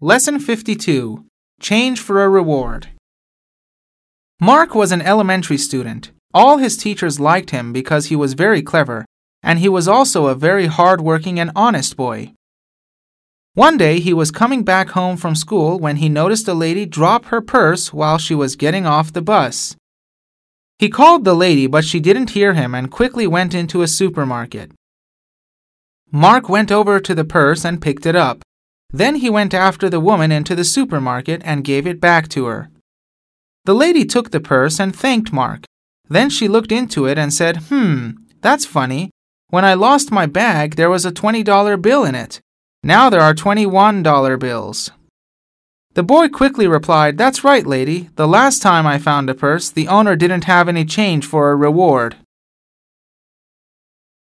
Lesson 52. Change for a Reward. Mark was an elementary student. All his teachers liked him because he was very clever, and he was also a very hard-working and honest boy. One day he was coming back home from school when he noticed a lady drop her purse while she was getting off the bus. He called the lady, but she didn't hear him and quickly went into a supermarket. Mark went over to the purse and picked it up. Then he went after the woman into the supermarket and gave it back to her. The lady took the purse and thanked Mark. Then she looked into it and said, that's funny. When I lost my bag, there was a $20 bill in it. Now there are $21 bills. The boy quickly replied, "That's right, lady. The last time I found a purse, the owner didn't have any change for a reward."